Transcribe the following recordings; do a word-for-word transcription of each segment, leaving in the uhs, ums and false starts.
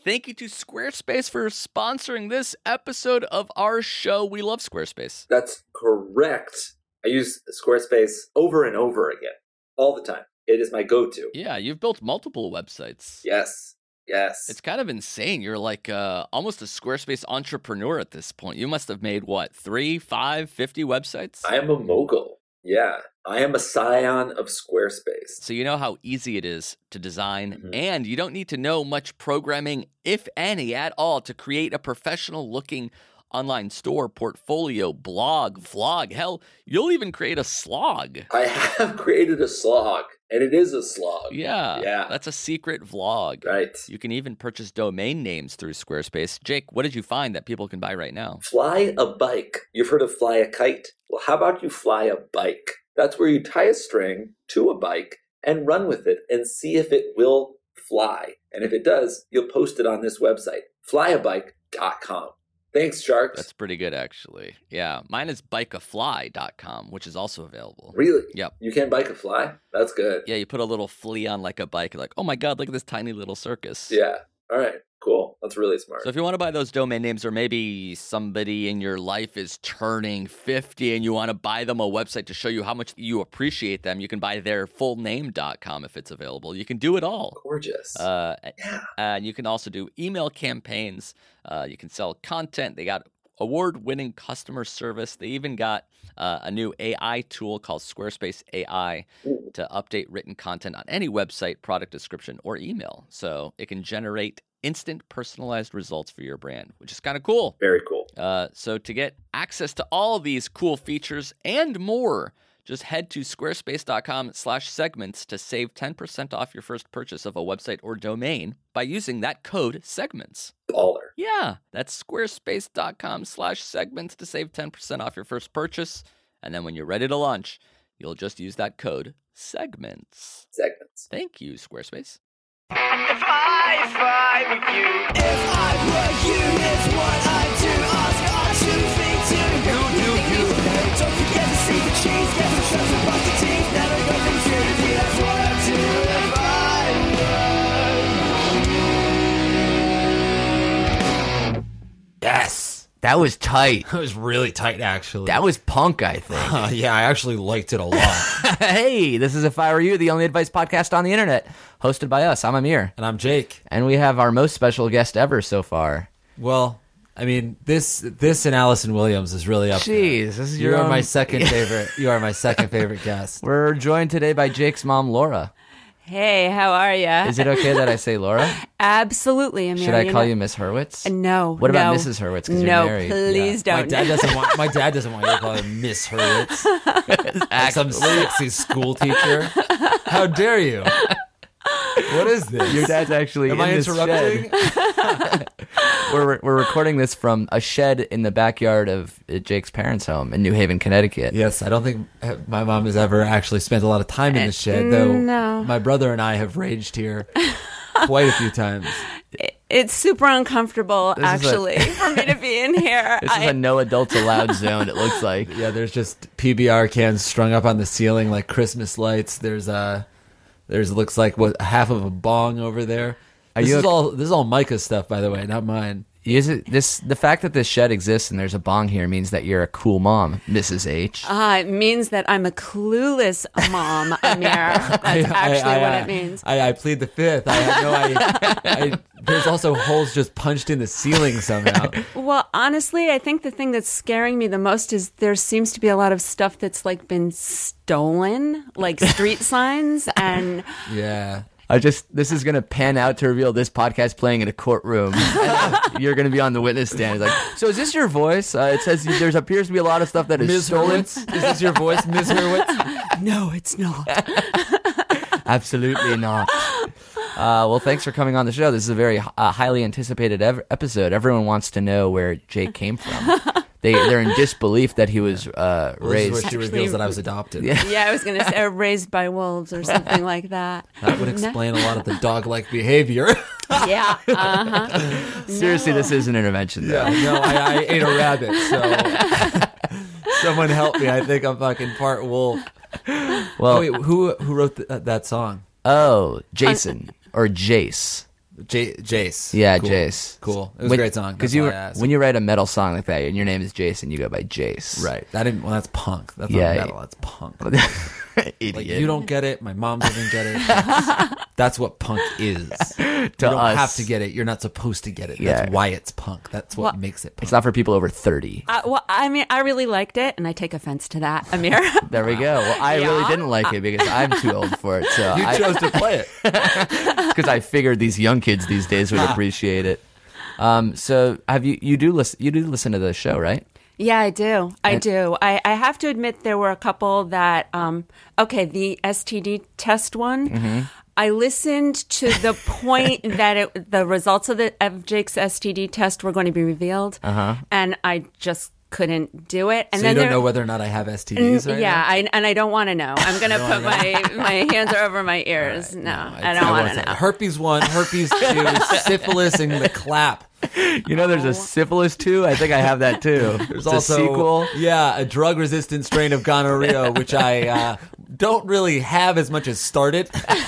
thank you to Squarespace for sponsoring this episode of our show. We love Squarespace. That's correct. I use Squarespace over and over again, all the time. It is my go-to. Yeah, you've built multiple websites. Yes, yes. It's kind of insane. You're like uh, almost a Squarespace entrepreneur at this point. You must have made, what, three, five, fifty websites? I am a mogul. Yeah, I am a scion of Squarespace. So you know how easy it is to design, Mhm. and you don't need to know much programming, if any, at all, to create a professional-looking online store, portfolio, blog, vlog. Hell, you'll even create a slog. I have created a slog, and it is a slog. Yeah, Yeah. that's a secret vlog. Right. You can even purchase domain names through Squarespace. Jake, what did you find that people can buy right now? Fly a bike. You've heard of fly a kite? Well, how about you fly a bike? That's where you tie a string to a bike and run with it and see if it will fly. And if it does, you'll post it on this website, fly a bike dot com. Thanks, Sharks. That's pretty good, actually. Yeah, mine is bike a fly dot com, which is also available. Really? Yep. You can bike a fly? That's good. Yeah, you put a little flea on like a bike, like, oh my god, look at this tiny little circus. Yeah. All right. Cool. That's really smart. So if you want to buy those domain names, or maybe somebody in your life is turning fifty and you want to buy them a website to show you how much you appreciate them, you can buy their full name dot com if it's available. You can do it all. Gorgeous. Uh, yeah. and you can also do email campaigns. Uh, you can sell content. They got award-winning customer service. They even got uh, a new A I tool called Squarespace A I Ooh. to update written content on any website, product description, or email. So it can generate instant personalized results for your brand, which is kind of cool. Very cool. Uh, so to get access to all of these cool features and more, just head to squarespace.com slash segments to save ten percent off your first purchase of a website or domain by using that code segments. Baller. Yeah, that's squarespace.com slash segments to save ten percent off your first purchase. And then when you're ready to launch, you'll just use that code segments. Segments. Thank you, Squarespace. If I, if I were you, if I were you, it's what I'd do. Ask us who think to you, you, you. Don't forget to see the cheese, get some shots and bust the teeth. Never go from unity, that's what I'd do. If I were you. Yes. That was tight. That was really tight, actually. That was punk, I think. Uh, yeah, I actually liked it a lot. Hey, this is If I Were You, the only advice podcast on the internet, hosted by us. I'm Amir. And I'm Jake. And we have our most special guest ever so far. Well, I mean, this this and Allison Williams is really up Jeez, there. this is You your are own... my second favorite. You are my second favorite guest. We're joined today by Jake's mom, Laura. Hey, how are ya? Is it okay that I say Laura? Absolutely, Amir. Should I call know. you Miss Hurwitz? No. What about no. Missus Hurwitz? 'Cause No, you're married. please Yeah. don't. My dad doesn't want. My dad doesn't want you to call her Miss Hurwitz. Like some sexy school teacher. How dare you? What is this? Your dad's actually Am in I this interrupting? shed. we're we're recording this from a shed in the backyard of Jake's parents' home in New Haven, Connecticut. Yes, I don't think my mom has ever actually spent a lot of time in the shed, though. No. My brother and I have raged here quite a few times. It's super uncomfortable, This is a- actually, for me to be in here. This is I- a no adults allowed zone, it looks like. Yeah, there's just P B R cans strung up on the ceiling like Christmas lights. There's uh there's looks like what half of a bong over there. Are This you is a- all this is all Micah's stuff, by the way, not mine. Is it this the fact that this shed exists and there's a bong here means that you're a cool mom, Missus H. Uh, it means that I'm a clueless mom, Amir. That's I- I- actually I- what I- it means. I, I plead the fifth. I had no I, I there's also holes just punched in the ceiling somehow. Well, honestly, I think the thing that's scaring me the most is there seems to be a lot of stuff that's like been stolen, like street signs and Yeah. I just this is gonna pan out to reveal this podcast playing in a courtroom. And you're gonna be on the witness stand. It's like, so is this your voice? Uh, it says there's appears to be a lot of stuff that is Miz stolen. Hurwitz? Is this your voice, Miz Hurwitz? no, it's not. Absolutely not. Uh, well, thanks for coming on the show. This is a very uh, highly anticipated ev- episode. Everyone wants to know where Jake came from. They they're in disbelief that he was uh, Well, this is raised. where she reveals that I was adopted. Yeah. Yeah, I was going to say uh, raised by wolves or something like that. That would explain a lot of the dog-like behavior. Yeah. Uh-huh. Seriously, this is an intervention, though. Yeah, no, I, I ate a rabbit, so someone help me. I think I'm fucking part wolf. Well, Oh, wait, who who wrote th- that song? oh, Jason or Jace. J- Jace. Yeah, cool. Jace. Cool. It was When- a great song. Because That's you all I asked. when you write a metal song like that and your name is Jason, you go by Jace. right. That didn't. Well, that's punk. That's Yeah. not metal. That's punk. Idiot. Like you don't get it. My mom doesn't get it. That's, that's what punk is. You don't us. have to get it. You're not supposed to get it. Yeah. That's why it's punk. That's what Well, makes it punk. It's not for people over thirty. Uh, well, I mean, I really liked it, and I take offense to that, Amir. There we go. Well, I really Yeah. didn't like it because I'm too old for it. So you I, chose to play it. because I figured these young kids these days would appreciate it. Um, so have you you do listen you do listen to the show, right? Yeah, I do. I And- do. I, I have to admit there were a couple that, um, okay, the S T D test one, Mm-hmm. I listened to the point that it, the results of the of Jake's S T D test were going to be revealed, uh-huh. and I just couldn't do it. And So then you don't there- know whether or not I have S T Ds right yeah, now? I, and I don't want to know. I'm going to put my, my hands over my ears. no, I don't want to know. Herpes one, herpes two, syphilis, and the clap. You know, there's a syphilis too. I think I have that too. There's It's also a sequel. yeah, a drug-resistant strain of gonorrhea, which I uh, don't really have as much as started.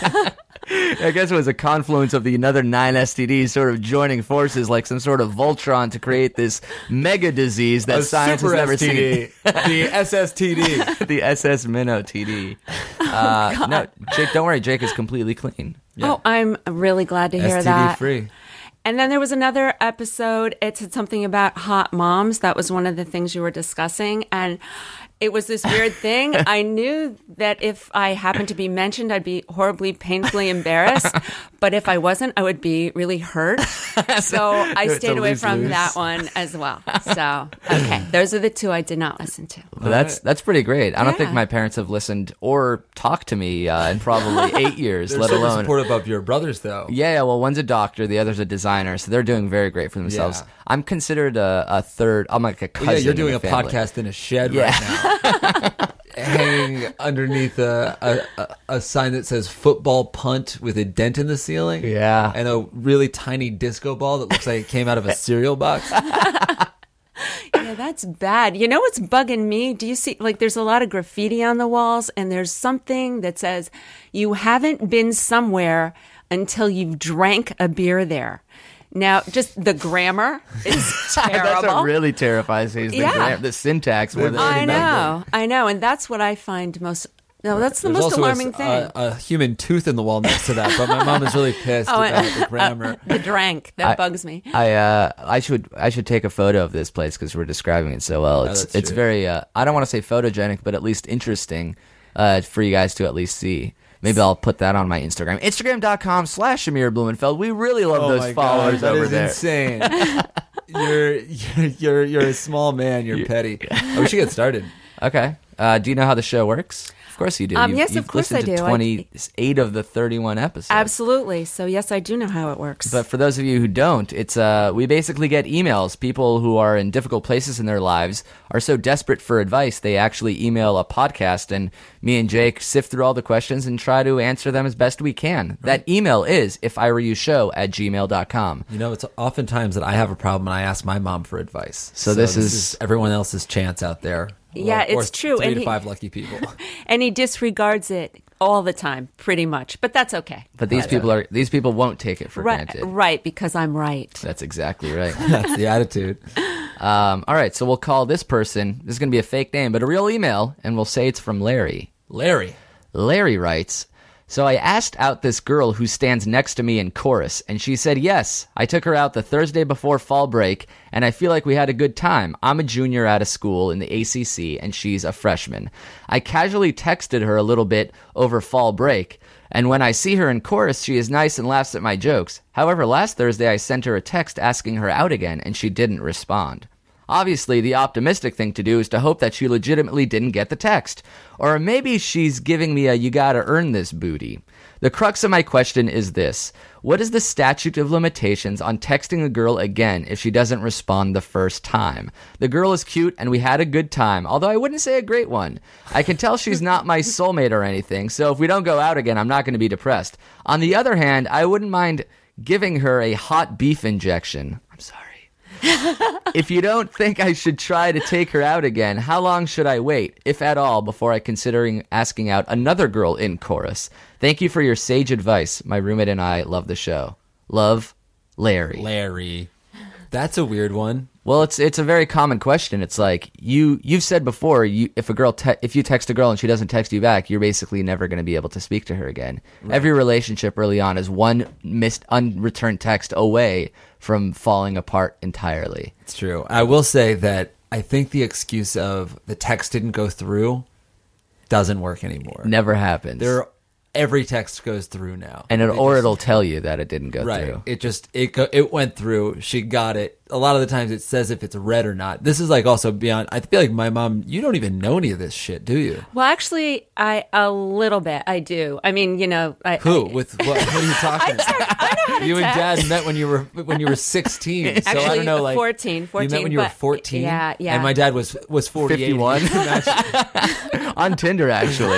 I guess it was a confluence of the another nine S T Ds sort of joining forces, like some sort of Voltron, to create this mega disease that A science has super never S T D, seen. the S S T D. The S S Minnow T D. Uh, no, Jake, don't worry. Jake is completely clean. Oh, I'm really glad to hear S T D that. free. And then there was another episode. It said something about hot moms. That was one of the things you were discussing. And it was this weird thing. I knew that if I happened to be mentioned, I'd be horribly, painfully embarrassed. But if I wasn't, I would be really hurt. So I It's stayed a away from lose-lose. that one as well. So, okay. Those are the two I did not listen to. But that's that's pretty great. I don't think Yeah. my parents have listened or talked to me uh, in probably eight years, They're let super alone. supportive of your brothers, though. Yeah, yeah, well, one's a doctor, the other's a designer, so they're doing very great for themselves. Yeah. I'm considered a, a third. I'm like a cousin. Well, yeah, you're in doing the a family. podcast in a shed Yeah. right now. Hanging underneath a, a, a, a sign that says football punt with a dent in the ceiling. Yeah. And a really tiny disco ball that looks like it came out of a cereal box. Yeah, that's bad. You know what's bugging me? Do you see, like, there's a lot of graffiti on the walls, and there's something that says, you haven't been somewhere until you've drank a beer there. Now, just the grammar is terrible. That's what really terrifies me. Is the, Yeah. gram- the syntax. More than I anything. know, I know, and that's what I find most. No, that's the There's most also alarming a, thing. A, a human tooth in the wall next to that, but my mom is really pissed Oh, about and- the grammar. the drank that I- bugs me. I uh I should I should take a photo of this place because we're describing it so well. It's that's it's true. very uh, I don't want to say photogenic, but at least interesting uh, for you guys to at least see. Maybe I'll put that on my Instagram, Instagram.com slash Amir Blumenfeld. We really love Oh those my followers God, that over is there. insane. you're, you're you're you're a small man. You're petty. Oh, we should get started. Okay. Uh, do you know how the show works? Of course you do. Um, You've- yes, of you've course listened I to do. I- twenty-eight of the thirty-one episodes. Absolutely. So yes, I do know how it works. But for those of you who don't, it's uh, we basically get emails. People who are in difficult places in their lives are so desperate for advice, they actually email a podcast, and me and Jake sift through all the questions and try to answer them as best we can. That email is if I were you show at gmail dot com. You know, it's oftentimes that I have a problem and I ask my mom for advice. So this is- everyone else's chance out there. Yeah, Or- or it's true, Three and to he- five lucky people. and he disregards it all the time, pretty much. But that's okay. But these people are these people won't take it for Right, granted. right, because I'm right. That's exactly right. That's the attitude. um, all right, so we'll call this person. This is going to be a fake name, but a real email, and we'll say it's from Larry. Larry. Larry writes, so I asked out this girl who stands next to me in chorus, and she said yes. I took her out the Thursday before fall break, and I feel like we had a good time. I'm a junior at a school in the A C C, and she's a freshman. I casually texted her a little bit over fall break, and when I see her in chorus, she is nice and laughs at my jokes. However, last Thursday I sent her a text asking her out again, and she didn't respond. Obviously, the optimistic thing to do is to hope that she legitimately didn't get the text. Or maybe she's giving me a you gotta earn this booty. The crux of my question is this. What is the statute of limitations on texting a girl again if she doesn't respond the first time? The girl is cute and we had a good time, although I wouldn't say a great one. I can tell she's not my soulmate or anything, so if we don't go out again, I'm not going to be depressed. On the other hand, I wouldn't mind giving her a hot beef injection. I'm sorry. If you don't think I should try to take her out again, how long should I wait, if at all, before I considering asking out another girl in chorus? Thank you for your sage advice. My roommate and I love the show. Love, Larry. Larry. That's a weird one. Well, it's it's a very common question. It's like you you've said before, you if a girl te- if you text a girl and she doesn't text you back, you're basically never going to be able to speak to her again. Right. Every relationship early on is one missed unreturned text away from falling apart entirely. It's true. I will say that I think the excuse of the text didn't go through doesn't work anymore. Never happens. There every text goes through now. And it, They or just- it'll tell you that it didn't go Right. through. It just it go, it went through. She got it. A lot of the times it says if it's read or not. This is like also beyond. I feel like my mom. You don't even know any of this shit, do you? Well, actually, I a little bit. I do. I mean, you know, I, Who I, with what? What are you talking? I know how to You and text. Dad met when you were when you were sixteen. So I Actually, don't know, like fourteen, fourteen, You met when you were but- fourteen. yeah, yeah. And my dad was was forty-eight. fifty-one? On Tinder, actually.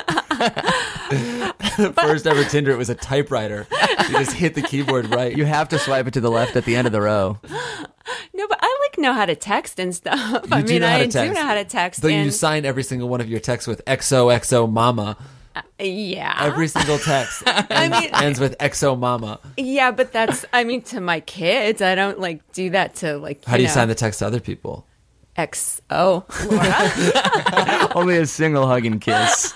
First ever Tinder. It was a typewriter. You just hit the keyboard right. You have to swipe it to the left at the end of the row. No, but I like know how to text and stuff. You I do mean, know how I to text. do know how to text. Though you and, sign every single one of your texts with X O X O mama. yeah. Every single text ends, mean- ends with X O mama. Yeah, but that's, I mean, to my kids, I don't like do that to like, How do you know, sign the text to other people? X O Laura. Only a single hug and kiss.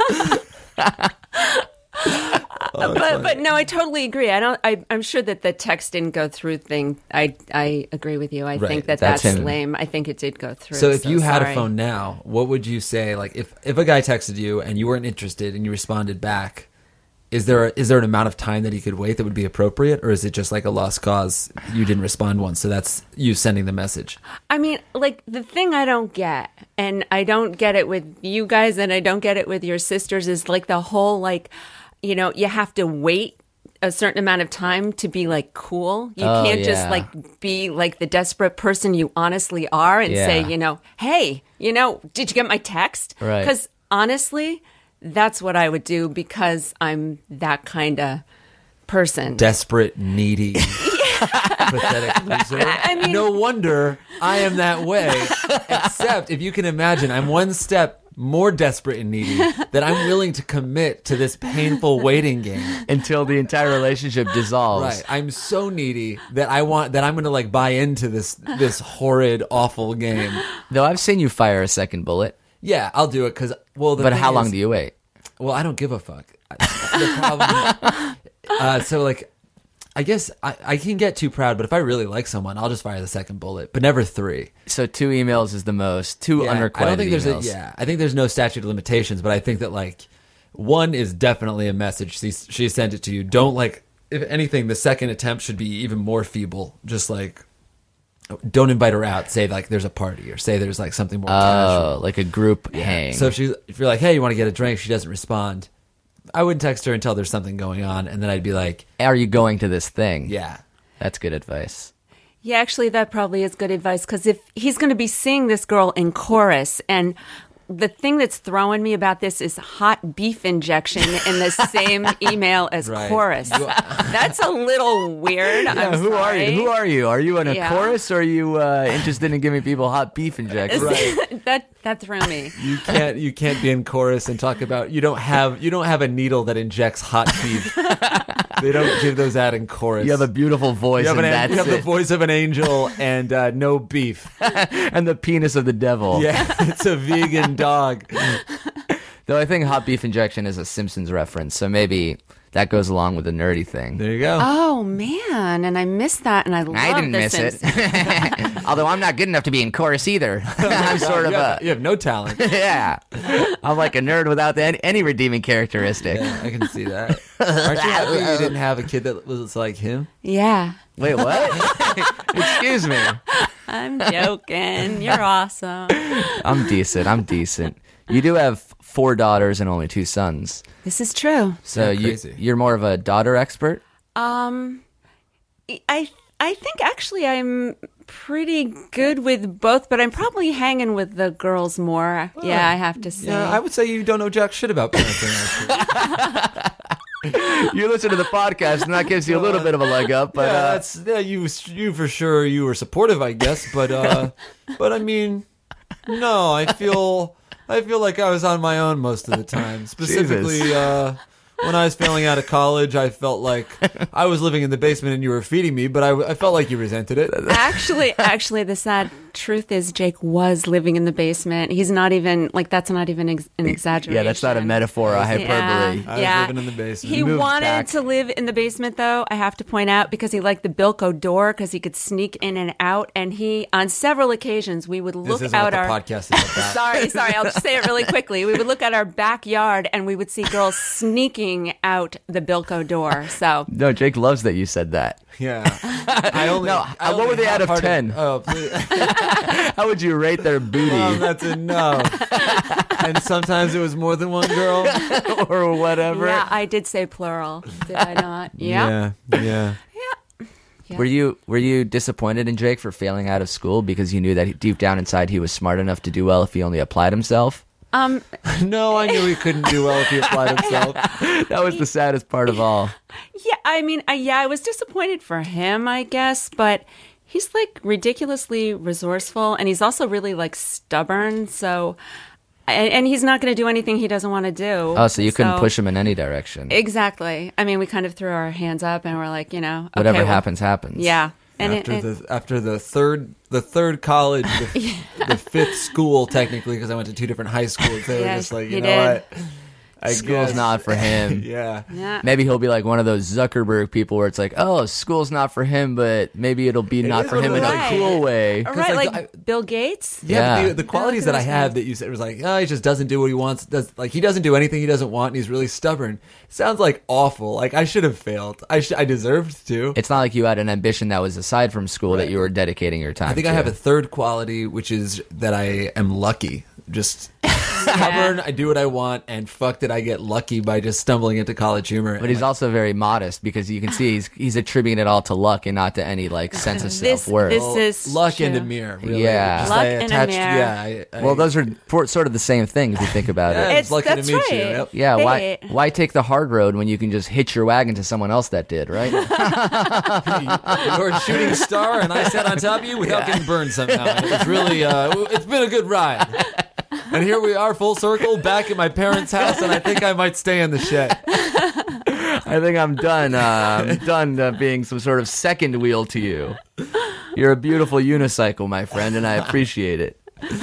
but but no, I totally agree. I don't. I, I'm sure that the text didn't go through thing. I I agree with you. I Right. think that That's that's, him. lame. I think it did go through. So if you had sorry. a phone now, what would you say? Like if, if a guy texted you and you weren't interested and you responded back, is there a, is there an amount of time that he could wait that would be appropriate, or is it just like a lost cause? You didn't respond once, so that's you sending the message. I mean, like the thing I don't get, and I don't get it with you guys, and I don't get it with your sisters, is like the whole like, you know, you have to wait a certain amount of time to be like cool. You Oh, can't just yeah. like be like the desperate person you honestly are and say, Yeah. you know, hey, you know, did you get my text? Right. Because honestly, that's what I would do because I'm that kind of person. Desperate, needy, pathetic loser. I mean- no wonder I am that way. Except if you can imagine, I'm one step more desperate and needy that I'm willing to commit to this painful waiting game. Until the entire relationship dissolves. Right. I'm so needy that I want that I'm going to like buy into this this horrid, awful game. Though I've seen you fire a second bullet. Yeah, I'll do it because well, the But thing how long is- do you wait? Well, I don't give a fuck. The problem, uh, so like, I guess I, I can get too proud, but if I really like someone, I'll just fire the second bullet, but never three. So two emails is the most. Two Yeah, unrequited I don't think there's emails. a, yeah, I think there's no statute of limitations, but I think that like one is definitely a message. She she sent it to you. Don't like if anything, the second attempt should be even more feeble. Just like don't invite her out. Say like there's a party or say there's like something more casual. Oh, like a group hang. So if she if you're like, hey, you want to get a drink? She doesn't respond. I wouldn't text her until there's something going on, and then I'd be like, Are you going to this thing? yeah. That's good advice. Yeah, actually, that probably is good advice because if he's going to be seeing this girl in chorus, and the thing that's throwing me about this is hot beef injection in the same email as Right. chorus. That's a little weird. Yeah, I'm who are you? sorry. Who are you? Are you in a Yeah. chorus or are you uh, interested in giving people hot beef injections? Right. that that threw me. You can't you can't be in chorus and talk about you don't have you don't have a needle that injects hot beef. They don't give those out in chorus. You have a beautiful voice You have, and an, that's you have it. the voice of an angel and uh, no beef. and the penis of the devil. Yeah, it's a vegan dog. Though I think hot beef injection is a Simpsons reference, so maybe that goes along with the nerdy thing. There you go. Oh man, and I missed that, and I love I didn't the miss Simpsons. it. Although I'm not good enough to be in chorus either. I'm sort of you, have, a you have no talent. yeah. I'm like a nerd without any, any redeeming characteristic. Yeah, I can see that. Aren't you happy you didn't have a kid that was like him? Yeah, Wait, what? Excuse me. I'm joking. You're awesome. I'm decent. I'm decent. You do have four daughters and only two sons. This is true. So Yeah, you, crazy. you're more of a daughter expert? Um, I I think actually I'm pretty good with both, but I'm probably hanging with the girls more. Yeah, I have to say. Yeah, I would say you don't know jack shit about parenting. Actually. You listen to the podcast, and that gives you a little bit of a leg up. But yeah, uh, that's yeah, you you for sure you were supportive, I guess, but uh, but I mean, no, I feel I feel like I was on my own most of the time. Specifically, uh, when I was failing out of college, I felt like I was living in the basement and you were feeding me, but I, I felt like you resented it. Actually, actually, the sad truth is Jake was living in the basement. He's not even, like, that's not even ex- an exaggeration. Yeah, that's not a metaphor, a hyperbole. Yeah, I was yeah. living in the basement. He moved wanted back. to live in the basement, though, I have to point out, because he liked the Bilko door, because he could sneak in and out. And he, on several occasions, we would This look isn't out what the our... podcast is about. Sorry, sorry. I'll just say it really quickly. We would look at our backyard and we would see girls sneaking out the Bilko door. So No, Jake loves that you said that. Yeah. I only, No, I uh, what only were they out of half-hearted- ten? Oh, please. How would you rate their booty Mom, that's enough. And sometimes it was more than one girl. or whatever? yeah, I did say plural. Did I not? Yeah. Yeah. Yeah. Yeah. Were you were you disappointed in Jake for failing out of school because you knew that he, deep down inside he was smart enough to do well if he only applied himself? Um. No, I knew he couldn't do well if he applied himself. That was the saddest part of all. Yeah. I mean, I, yeah, I was disappointed for him, I guess, but he's like ridiculously resourceful, and he's also really like stubborn. So, and, and he's not going to do anything he doesn't want to do. Oh, so you couldn't push him in any direction. Exactly. I mean, we kind of threw our hands up and we're like, you know, okay, Whatever well, happens, happens. Yeah. And after it, it, the after the third the third college, the, the fifth school technically, because I went to two different high schools. They Yeah, were just like, you he know did. what? I School's guess. not for him. Yeah. yeah. Maybe he'll be like one of those Zuckerberg people where it's like, oh, school's not for him, but maybe it'll be not is for what him it in is. a Right. cool way. All right, like, like I- Bill Gates. Yeah, Yeah. but the, the qualities that I have that you said was like, oh, he just doesn't do what he wants. Does like he doesn't do anything he doesn't want, and he's really stubborn. Sounds like awful. Like I should have failed. I sh- I deserved to. It's not like you had an ambition that was aside from school that Right. you were dedicating your time I think to. I have a third quality, which is that I am lucky. Just stubborn. I do what I want, and fuck did I get lucky by just stumbling into College Humor. But he's also very modest because you can see he's he's attributing it all to luck and not to any like sense of This- self worth. this is luck true. and a mirror. Really. Yeah. Just Luck I and a attached, mirror. Yeah. I, I, Well, those are por- sort of the same thing if you think about Yeah, it. it's It's, lucky to that's meet right. you. Yep. Yeah, why Hey. why take the hard road when you can just hitch your wagon to someone else that did, right? You're a shooting star, and I sat on top of you without getting burned somehow. And it was really, uh, it's been a good ride. And here we are, full circle, back at my parents' house, and I think I might stay in the shed. I think I'm done. Uh, I'm done uh, being some sort of second wheel to you. You're a beautiful unicycle, my friend, and I appreciate it.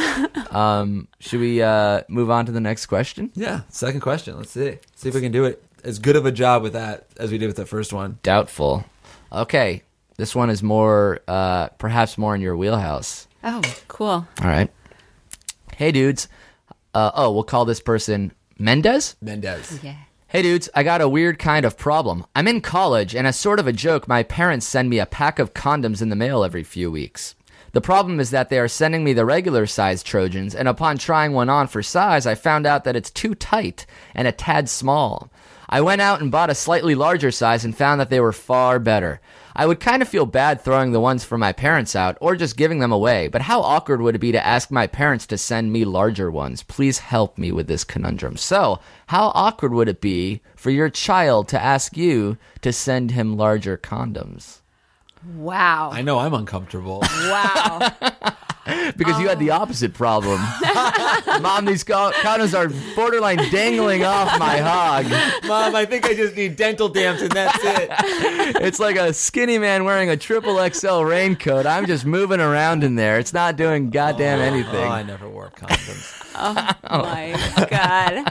Um, should we uh, move on to the next question? Yeah, second question. Let's see. See if we can do it as good of a job with that as we did with the first one. Doubtful. Okay, this one is more, uh, perhaps more in your wheelhouse. Oh, cool. All right. Hey, dudes. Uh, oh, we'll call this person Mendez. Mendez. Yeah. Hey dudes, I got a weird kind of problem. I'm in college, and as sort of a joke, my parents send me a pack of condoms in the mail every few weeks. The problem is that they are sending me the regular size Trojans, and upon trying one on for size, I found out that it's too tight and a tad small. I went out and bought a slightly larger size and found that they were far better. I would kind of feel bad throwing the ones for my parents out or just giving them away, but how awkward would it be to ask my parents to send me larger ones? Please help me with this conundrum. So, how awkward would it be for your child to ask you to send him larger condoms? Wow. I know I'm uncomfortable. Wow. Because you had the opposite problem. Mom, these co- condoms are borderline dangling off my hog. Mom, I think I just need dental dams and that's it. It's like a skinny man wearing a triple X L raincoat. I'm just moving around in there. It's not doing goddamn anything. Oh, I never wore condoms. Oh my God.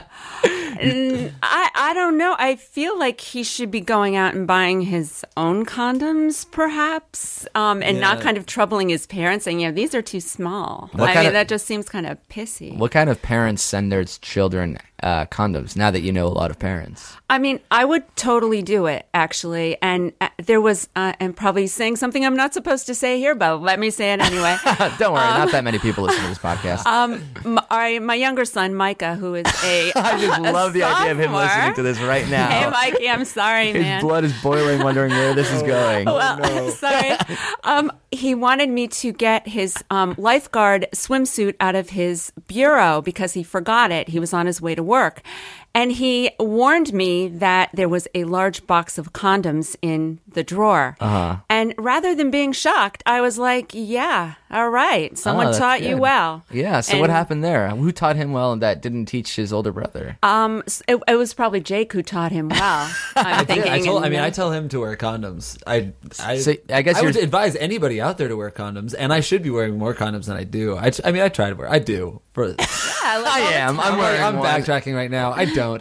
Mm, I, I don't know. I feel like he should be going out and buying his own condoms, perhaps, um, and not Yeah. kind of troubling his parents saying, yeah, these are too small. What I kind mean, of- that just seems kind of pissy. What kind of parents send their children uh, condoms, now that you know a lot of parents? I mean, I would totally do it, actually. And uh, there was, uh, and probably saying something I'm not supposed to say here, but let me say it anyway. Don't worry, not that many people listen to this podcast. um, my, my younger son, Micah, who is a I just a love the idea of him sophomore. listening to this right now. Hey, Mikey, I'm sorry, His man. blood is boiling, wondering where this is going. Well, sorry. Um, he wanted me to get his um, lifeguard swimsuit out of his bureau because he forgot it. He was on his way to work. And he warned me that there was a large box of condoms in the drawer. Uh-huh. And rather than being shocked, I was like, yeah, all right. Someone Oh, that's taught you good. well. Yeah, so And, what happened there? Who taught him well and that didn't teach his older brother? Um, s- it, it was probably Jake who taught him well. I'm thinking. Yeah, I, told, I and, mean, uh, I tell him to wear condoms. I, I, So, I guess I would you're- advise anybody out there to wear condoms, and I should be wearing more condoms than I do. I, I mean, I try to wear. I do. For, yeah, like I all the am. time. I'm wearing I'm one. backtracking right now. I don't.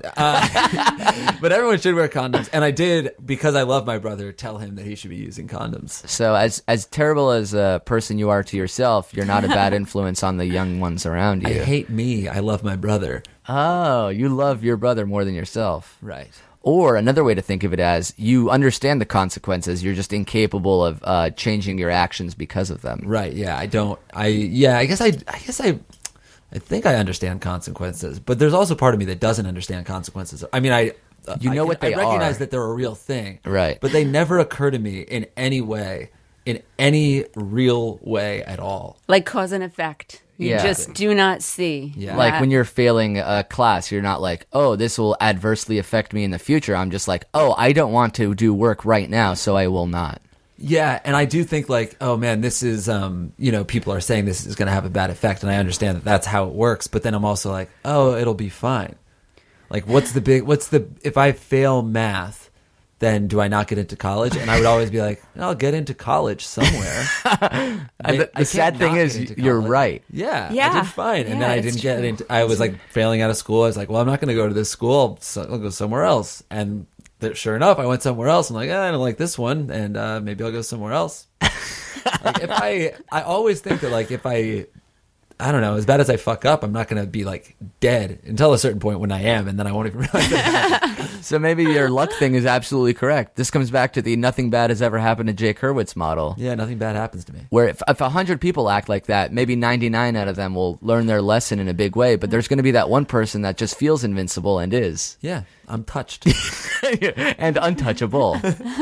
Uh, but everyone should wear condoms, and I did because I love my brother. Tell him that he should be using condoms. So as as terrible as a person you are to yourself, you're not a bad influence on the young ones around I you. hate me. I love my brother. Oh, you love your brother more than yourself. Right. Or another way to think of it as you understand the consequences, you're just incapable of uh, changing your actions because of them. Right. Yeah. I don't. I. Yeah. I guess I. I guess I. I think I understand consequences, but there's also part of me that doesn't understand consequences. I mean, I. You know I, what they I recognize are. that they're a real thing. Right. But they never occur to me in any way, in any real way at all. Like cause and effect. You Yeah. just do not see. Yeah. Like that. when you're failing a class, you're not like, oh, this will adversely affect me in the future. I'm just like, oh, I don't want to do work right now, so I will not. Yeah, and I do think like, oh man, this is, um, you know, people are saying this is going to have a bad effect, and I understand that that's how it works. But then I'm also like, oh, it'll be fine. Like, what's the big? What's the? If I fail math, then do I not get into college? And I would always be like, I'll get into college somewhere. And I- the- I the sad can't thing not is, get into you're college. right. Yeah, I Yeah. did fine, and Yeah, then I it's didn't get true. into. I was like failing out of school. I was like, well, I'm not going to go to this school. So I'll go somewhere else. And th- sure enough, I went somewhere else. I'm like, eh, I don't like this one, and uh, maybe I'll go somewhere else. Like if I, I always think that like if I, I don't know, as bad as I fuck up, I'm not going to be like dead until a certain point when I am, and then I won't even realize that. So maybe your luck thing is absolutely correct. This comes back to the nothing bad has ever happened to Jake Hurwitz model. Yeah, nothing bad happens to me. Where if, if one hundred people act like that, maybe ninety-nine out of them will learn their lesson in a big way, but there's going to be that one person that just feels invincible and is. Yeah, I'm touched. And untouchable.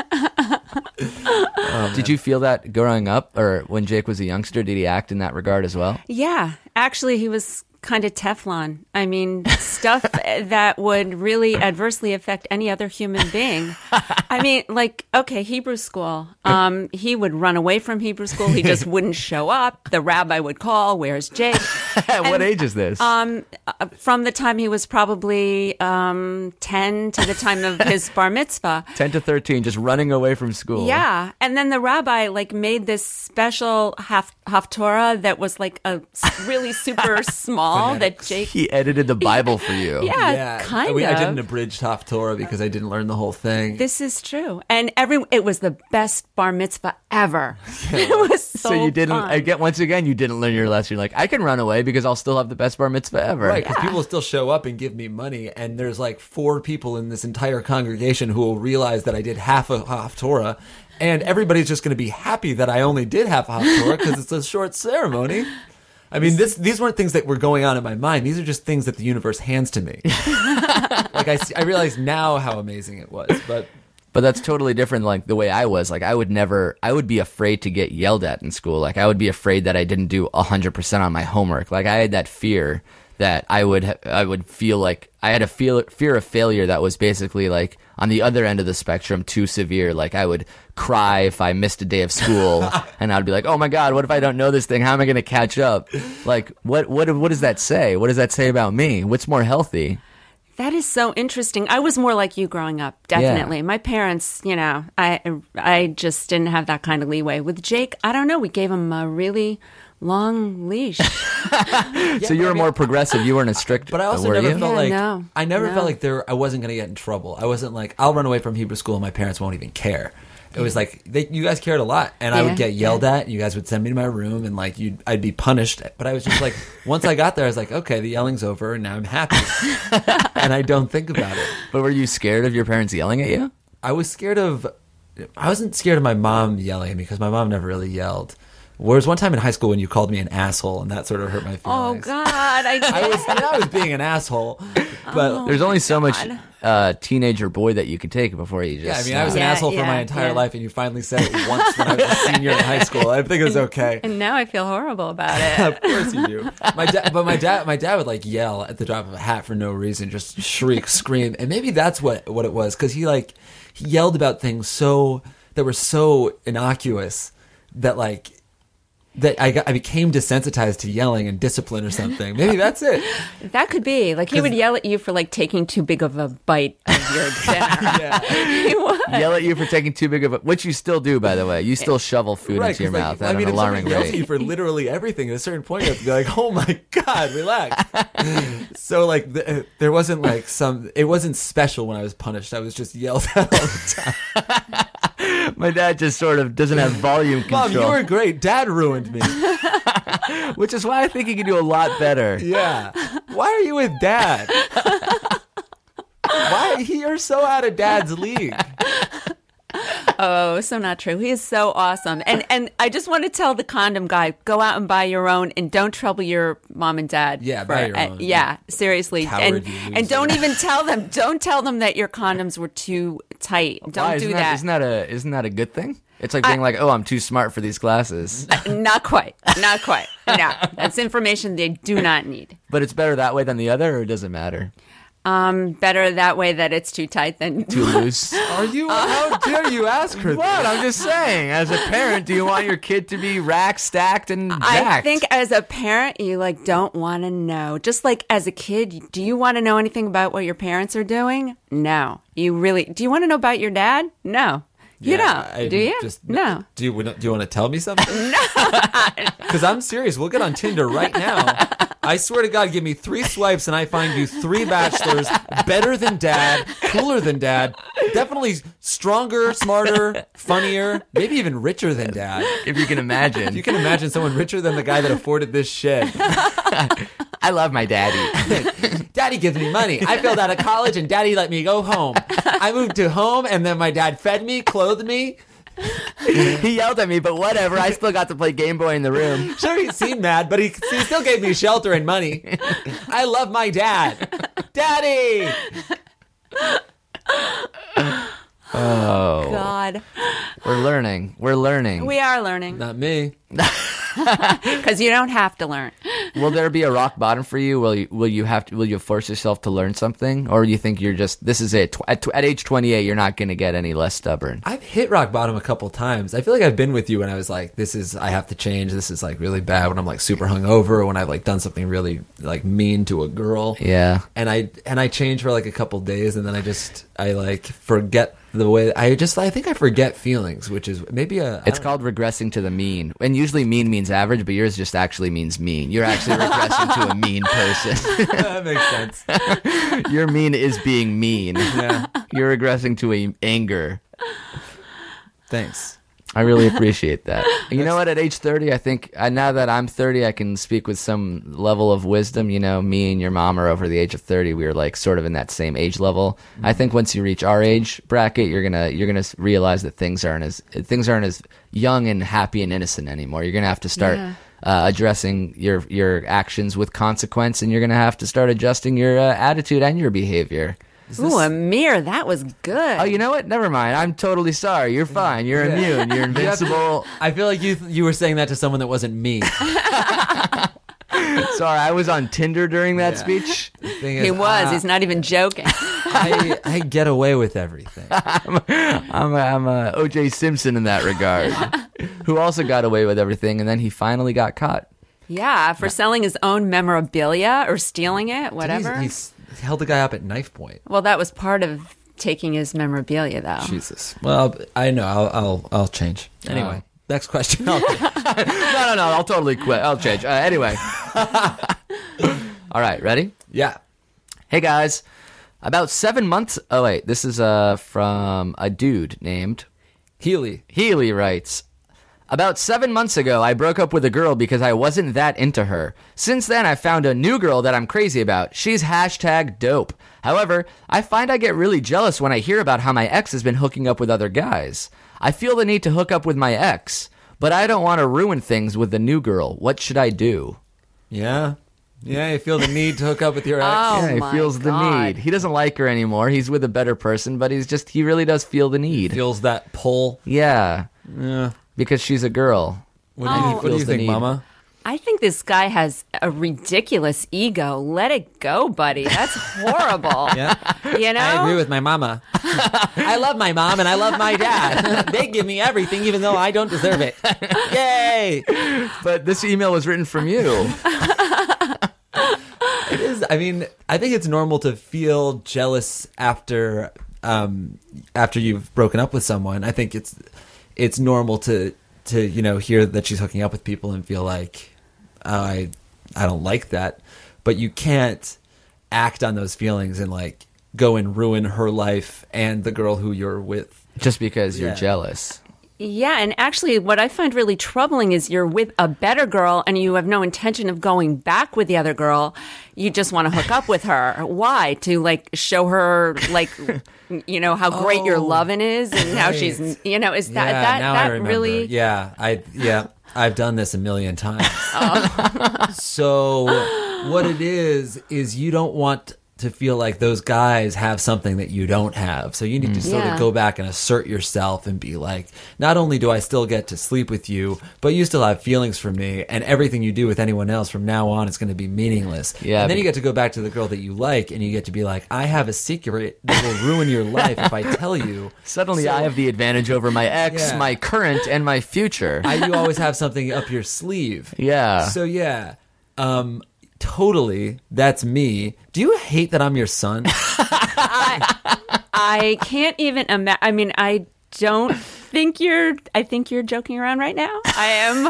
Did you feel that growing up, or when Jake was a youngster? Did he act in that regard as well? Yeah, actually, he was kind of Teflon. I mean, stuff that would really adversely affect any other human being. I mean, like, okay, Hebrew school. Um, he would run away from Hebrew school. He just wouldn't show up. The rabbi would call, "Where's Jake?" At what And, age is this? Um, uh, from the time he was probably um, ten to the time of his bar mitzvah. ten to thirteen, just running away from school. Yeah, and then the rabbi like made this special half haftorah that was like a s- really super small that Jake. He edited the Bible for you. Yeah, kind we, of. I did an abridged Haftorah because I didn't learn the whole thing. This is true, and every it was the best bar mitzvah ever. It was so. So you didn't, fun. again, once again, you didn't learn your lesson. You're like, I can run away because I'll still have the best bar mitzvah ever. Right, because people still show up and give me money, and there's like four people in this entire congregation who will realize that I did half a Haftorah, and everybody's just going to be happy that I only did half a Haftorah because it's a short ceremony. I mean, this these weren't things that were going on in my mind. These are just things that the universe hands to me. Like I, see, I realize now how amazing it was, but But that's totally different, like the way I was. Like I would never, I would be afraid to get yelled at in school. Like I would be afraid that I didn't do one hundred percent on my homework. Like I had that fear that I would, ha- I would feel like I had a feel, fear of failure that was basically like on the other end of the spectrum, too severe. Like I would cry if I missed a day of school, and I'd be like, "Oh my God, what if I don't know this thing? How am I going to catch up?" Like what, what, what does that say? What does that say about me? What's more healthy? That is so interesting. I was more like you growing up, definitely. My parents, you know, I I just didn't have that kind of leeway. With Jake, I don't know. We gave him a really long leash. So you were more progressive. You weren't as strict. But I also were never you? felt Yeah, like no. I never No. felt like there I wasn't going to get in trouble. I wasn't like I'll run away from Hebrew school and my parents won't even care. It was like they, you guys cared a lot, and I Yeah, would get yelled yeah. at. And you guys would send me to my room, and like you, I'd be punished. But I was just like, once I got there, I was like, okay, the yelling's over, and now I'm happy, and I don't think about it. But were you scared of your parents yelling at you? I was scared of. I wasn't scared of my mom yelling at me because my mom never really yelled. Whereas one time in high school when you called me an asshole, and that sort of hurt my Oh feelings. God, I did. I was, I was being an asshole, but Oh, There's only so much God. uh, teenager boy that you can take before you just. yeah, I mean, I was an Yeah, asshole for yeah, my entire yeah. life, and you finally said it once when I was a senior in high school. I think it was okay. And now I feel horrible about it. Of course you do. My dad, but my dad, my dad would like yell at the drop of a hat for no reason, just shriek, scream, and maybe that's what what it was, because he like he yelled about things so that were so innocuous that like that I got, I became desensitized to yelling and discipline or something. Maybe that's it. That could be. Like, he would yell at you for, like, taking too big of a bite of your dinner. Yeah. He would. Yell at you for taking too big of a, which you still do, by the way. You still shovel food Right, into your 'cause, mouth like, at I mean, an if someone alarming yells at you rate. for literally everything, at a certain point you have to be like, "Oh my God, relax." So like, the, there wasn't like some. It wasn't special when I was punished. I was just yelled at all the time. My dad just sort of doesn't have volume Mom, control, you were great. Dad ruined me. which is why I think he can do a lot better. Yeah. Why are you with Dad? Why you're so out of Dad's league? Oh, so not true. He is so awesome. And and I just want to tell the condom guy, go out and buy your own and don't trouble your mom and dad. Yeah, for- buy your uh, own. yeah, seriously. Coward, and you and loser. don't even tell them. Don't tell them that your condoms were too tight. Don't Why? do isn't that. Isn't that a isn't that a good thing? It's like being like, oh, I'm too smart for these classes. Not quite. Not quite. No, that's information they do not need. But it's better that way than the other, or does it matter? Um, better that way that it's too tight than Too loose. Are you? How dare you ask her What? that? I'm just saying. As a parent, do you want your kid to be rack stacked and jacked? I think as a parent, you like don't want to know. Just like as a kid, do you want to know anything about what your parents are doing? No. You really do you want to know about your dad? No. You Yeah, I don't. Do you? just- no. Do you, do you want to tell me something? No. Because I'm serious. We'll get on Tinder right now. I swear to God, give me three swipes and I find you three bachelors better than Dad, cooler than Dad, definitely stronger, smarter, funnier, maybe even richer than Dad. If you can imagine. You can imagine someone richer than the guy that afforded this shed. I love my daddy. Daddy gives me money. I failed out of college and Daddy let me go home. I moved to home and then my dad fed me, clothed me. He yelled at me, but whatever. I still got to play Game Boy in the room. Sure, he seemed mad, but he, he still gave me shelter and money. I love my dad. Daddy! Oh, God. we're learning. We're learning. We are learning Not me. because you don't have to learn. Will there be a rock bottom for you? Will you will you have to will you force yourself to learn something, or you think you're just this is it? Tw- At, at age twenty-eight, you're not going to get any less stubborn. I've hit rock bottom a couple times. I feel like I've been with you when I was like, this is, I have to change. This is like really bad when I'm like super hungover, or when I've like done something really like mean to a girl. Yeah. And I, and I change for like a couple days and then I just, I like forget the way, I just, I think I forget feelings, which is maybe a, I It's don't called regressing to the mean. And usually mean means average, but yours just actually means mean. You're actually regressing to a mean person. know. That makes sense. Your mean is being mean. Yeah. You're regressing to a anger. Thanks. I really appreciate that. You know what? At age thirty, I think uh, now that I'm thirty, I can speak with some level of wisdom. You know, me and your mom are over the age of thirty. We were like sort of in that same age level. Mm-hmm. I think once you reach our age bracket, you're gonna you're gonna realize that things aren't as things aren't as young and happy and innocent anymore. You're gonna have to start Yeah. uh, addressing your your actions with consequence, and you're gonna have to start adjusting your uh, attitude and your behavior. Ooh, Amir, that was good. Oh, you know what? Never mind. I'm totally sorry. You're fine. You're immune. You're invincible. I feel like you, you were saying that to someone that wasn't me. Sorry, I was on Tinder during that Yeah. speech. The thing he is, was. uh, He's not even joking. I, I get away with everything. I'm a, I'm a O J Simpson in that regard, who also got away with everything, and then he finally got caught. Yeah, for selling his own memorabilia or stealing it, whatever. He's, he's held the guy up at knife point. Well, that was part of taking his memorabilia, though. Jesus. Well, I know. I'll I'll, I'll change. Anyway, Oh. next question. I'll change. No, no, no. I'll totally quit. I'll change. Uh, anyway. All right, ready? Yeah. Hey, guys. About seven months... Oh, wait. This is uh, from a dude named... Healy. Healy writes, about seven months ago, I broke up with a girl because I wasn't that into her. Since then, I found a new girl that I'm crazy about. She's hashtag dope. However, I find I get really jealous when I hear about how my ex has been hooking up with other guys. I feel the need to hook up with my ex, but I don't want to ruin things with the new girl. What should I do? Yeah. Yeah, you feel the need to hook up with your ex. Oh, Yeah, he my feels the God. need. He doesn't like her anymore. He's with a better person, but he's just, he really does feel the need. Feels that pull. Yeah, Yeah. because she's a girl. What do you, Oh. what do you Feels the think, need. Mama? I think this guy has a ridiculous ego. Let it go, buddy. That's horrible. Yeah. You know? I agree with my mama. I love my mom and I love my dad. They give me everything even though I don't deserve it. Yay! But this email was written from you. It is. I mean, I think it's normal to feel jealous after um, after you've broken up with someone. I think it's it's normal to to you know hear that she's hooking up with people and feel like oh, I I don't like that. But you can't act on those feelings and like go and ruin her life and the girl who you're with. Just because you're Yeah. jealous. Yeah, and actually, what I find really troubling is you're with a better girl and you have no intention of going back with the other girl. You just want to hook up with her. Why? To like show her, like, you know, how great your Oh, lovin' is and how right. she's, you know, is that yeah, that now I that remember. really? Yeah, I yeah, I've done this a million times. Oh. So what it is is you don't want to feel like those guys have something that you don't have. So you need to sort Yeah. of go back and assert yourself and be like, not only do I still get to sleep with you, but you still have feelings for me, and everything you do with anyone else from now on is going to be meaningless. Yeah, and then but- you get to go back to the girl that you like, and you get to be like, I have a secret that will ruin your life if I tell you. Suddenly So- I have the advantage over my ex, Yeah. my current, and my future. I, you always have something up your sleeve. yeah. So yeah, um, totally. That's me. Do you hate that I'm your son? I can't even imagine. I mean, I don't think you're. I think you're joking around right now. I am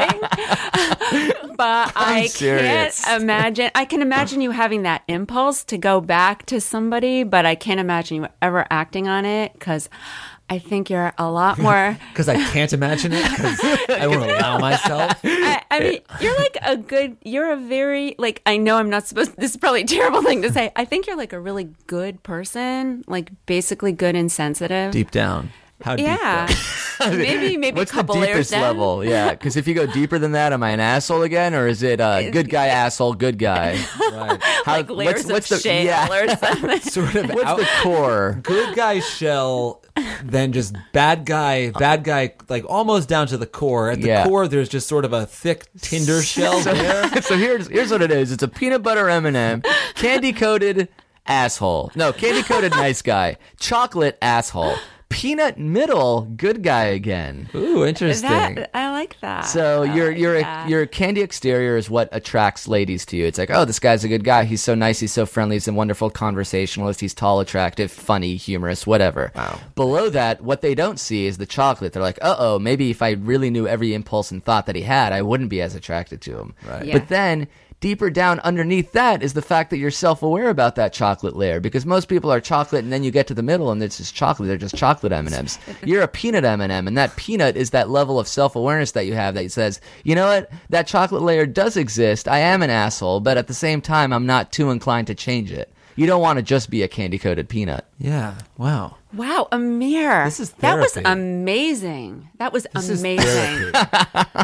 hoping, but I serious. can't imagine. I can imagine you having that impulse to go back to somebody, but I can't imagine you ever acting on it because I think you're a lot more. Because I can't imagine it. Because I won't allow myself. I, I mean, you're like a good. You're a very like. I know I'm not supposed. This is probably a terrible thing to say. I think you're like a really good person. Like basically good and sensitive. Deep down, how deep? Yeah. down? maybe maybe What's a the couple layers deepest down. level? Yeah, because if you go deeper than that, am I an asshole again, or is it uh, good guy asshole, good guy? Right. How, Like layers what's, what's of the, shale yeah. or something. Sort of What's out, the core? good guy shell, then just bad guy, bad guy, like almost down to the core. At the Yeah. core, there's just sort of a thick Tinder shell there. So here's here's what it is. It's a peanut butter M and M, candy coated asshole. No, candy coated nice guy, chocolate asshole, peanut middle good guy again. Ooh, interesting. That, I like that. So I your like your that. your candy exterior is what attracts ladies to you. It's like, oh, this guy's a good guy. He's so nice. He's so friendly. He's a wonderful conversationalist. He's tall, attractive, funny, humorous, whatever. Wow. Below that, what they don't see is the chocolate. They're like, uh oh, maybe if I really knew every impulse and thought that he had, I wouldn't be as attracted to him. Right. Yeah. But then deeper down underneath that is the fact that you're self-aware about that chocolate layer, because most people are chocolate and then you get to the middle and it's just chocolate. They're just chocolate M and M's. You're a peanut M and M, and that peanut is that level of self-awareness that you have that says, you know what, that chocolate layer does exist. I am an asshole, but at the same time, I'm not too inclined to change it. You don't want to just be a candy-coated peanut. Yeah. Wow. Wow, Amir. This is that was therapy. amazing. That was This is amazing. therapy.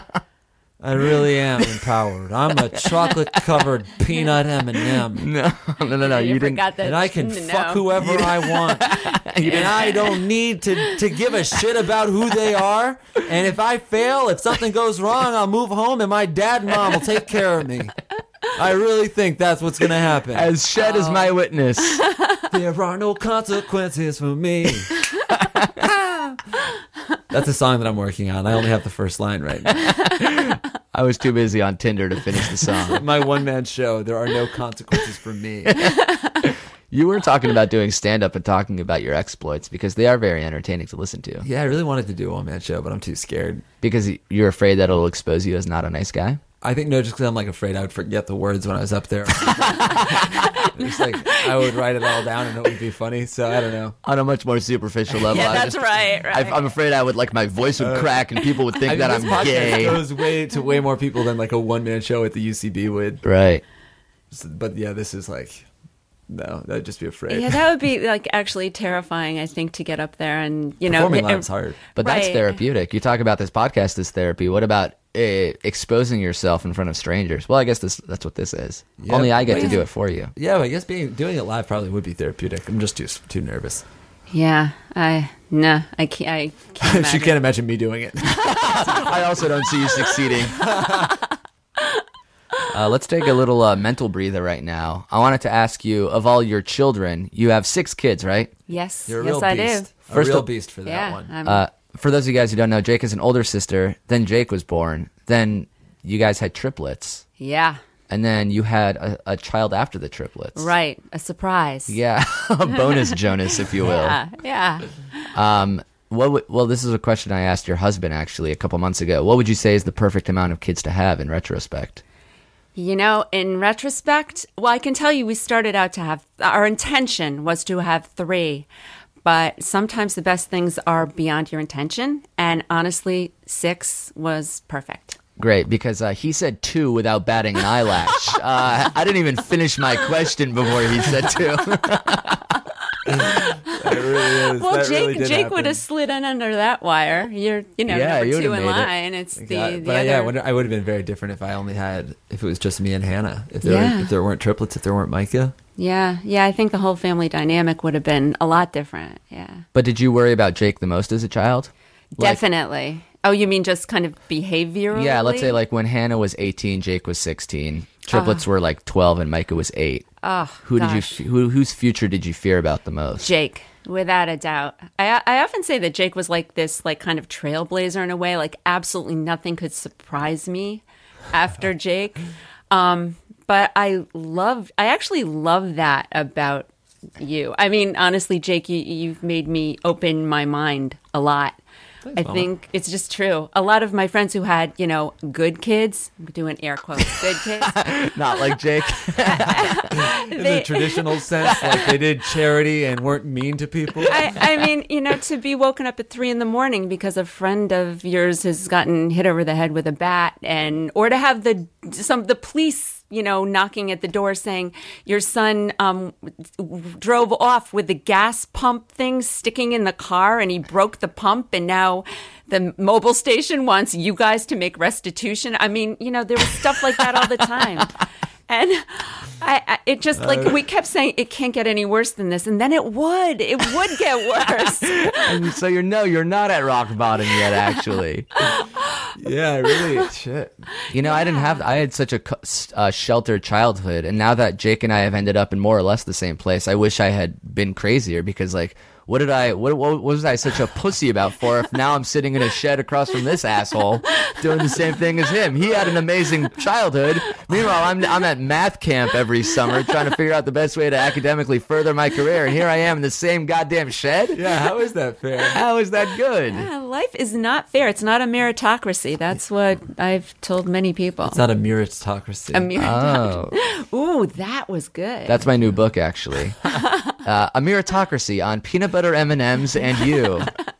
I really am empowered. I'm a chocolate-covered peanut M and M. No, no, no, no. you You didn't. forgot that. And I can no. fuck whoever I want. And I don't need to, to give a shit about who they are. And if I fail, if something goes wrong, I'll move home and my dad and mom will take care of me. I really think that's what's going to happen. As Shed is my witness. There are no consequences for me. That's a song that I'm working on. I only have the first line right now. I was too busy on Tinder to finish the song. My one-man show, there are no consequences for me. You were talking about doing stand-up and talking about your exploits because they are very entertaining to listen to. Yeah, I really wanted to do a one-man show, but I'm too scared. Because you're afraid that it'll expose you as not a nice guy? I think no, just because I'm like afraid I would forget the words when I was up there. It's like I would write it all down and it would be funny. So I don't know. On a much more superficial level. Yeah, I that's just- right. right. I, I'm afraid I would, like, my voice would crack and people would think I that think I'm this podcast gay. goes way to way more people than like a one man show at the U C B would. Right. But yeah, this is like No, that'd just be afraid. Yeah, that would be like actually terrifying, I think, to get up there and, you know, Performing it- live's hard. But that's Right. therapeutic. You talk about this podcast as therapy. What about uh, exposing yourself in front of strangers? Well, I guess this that's what this is. Yeah, Only I get to but- do it for you. Yeah, but I guess being doing it live probably would be therapeutic. I'm just too too nervous. Yeah, I, no, I can't, I can't She imagine. can't imagine me doing it. I also don't see you succeeding. Uh, let's take a little uh, mental breather right now. I wanted to ask you, of all your children, you have six kids, right? Yes, You're a yes, real I beast. do. A First real of- beast for that Yeah, one. I'm, Uh, for those of you guys who don't know, Jake is an older sister. Then Jake was born. Then you guys had triplets. yeah, And then you had a, a child after the triplets. right, a surprise. Yeah, a bonus Jonas, if you will. yeah, yeah. Um, what? would- Well, this is a question I asked your husband actually a couple months ago. What would you say is the perfect amount of kids to have in retrospect? You know, in retrospect, well, I can tell you we started out to have, our intention was to have three, but sometimes the best things are beyond your intention. And honestly, six was perfect. Great, because uh, he said two without batting an eyelash. uh, I didn't even finish my question before he said two. That really is. Well, That Jake, really did Jake happen. would have slid in under that wire. You're, you know, Yeah, you number would've two in made it. line. It's the, God, the but other. yeah, I, wonder, I would have been very different if I only had if it was just me and Hannah. If there Yeah. were, if there weren't triplets, if there weren't Micah. yeah, yeah. I think the whole family dynamic would have been a lot different. Yeah, But did you worry about Jake the most as a child? Like- definitely. Oh, you mean just kind of behaviorally? Yeah, let's say like when Hannah was eighteen, Jake was sixteen. Triplets were like twelve, and Micah was eight. Oh, Who did gosh. you? f- Who, whose future did you fear about the most? Jake, without a doubt. I I often say that Jake was like this, like kind of trailblazer in a way. Like absolutely nothing could surprise me after Jake. Um, but I love, I actually love that about you. I mean, honestly, Jake, you, you've made me open my mind a lot. I Mama. think it's just true. A lot of my friends who had, you know, good kids, I'm doing air quotes, good kids, Not like Jake. In the traditional sense, like they did charity and weren't mean to people. I, I mean, you know, to be woken up at three in the morning because a friend of yours has gotten hit over the head with a bat, and or to have the some the police, you know, knocking at the door saying your son um, drove off with the gas pump thing sticking in the car, and he broke the pump, and now the mobile station wants you guys to make restitution. I mean, you know, there was stuff like that all the time. And I, I, it just like we kept saying it can't get any worse than this, and then it would. It would get worse. And so you're no, you're not at rock bottom yet. Actually, Yeah, really. Shit. you know, I didn't have. I had such a cu- s- uh, sheltered childhood, and now that Jake and I have ended up in more or less the same place, I wish I had been crazier because, like, what did I? What, what was I such a pussy about for? If now I'm sitting in a shed across from this asshole doing the same thing as him. He had an amazing childhood. Meanwhile, I'm I'm at math camp every summer trying to figure out the best way to academically further my career, and here I am in the same goddamn shed. Yeah, how is that fair? How is that good? Yeah, life is not fair. It's not a meritocracy. That's what I've told many people. It's not a meritocracy. A meritocracy. Oh. Ooh, that was good. That's my new book, actually. Uh, a meritocracy on peanut butter M and M's and you.